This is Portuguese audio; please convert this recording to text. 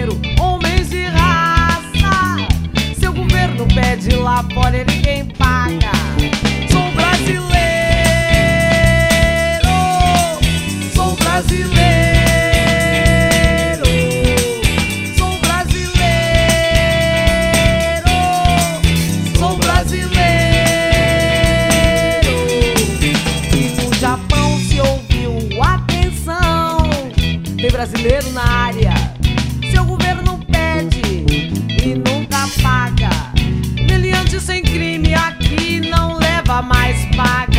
brasileiro, homens de raça. Seu governo pede lá fora e ninguém paga. Sou brasileiro, sou brasileiro, sou brasileiro, sou brasileiro. E no Japão se ouviu atenção, tem brasileiro na área. Seu governo pede e nunca paga. Meliante sem crime aqui não leva mais paga.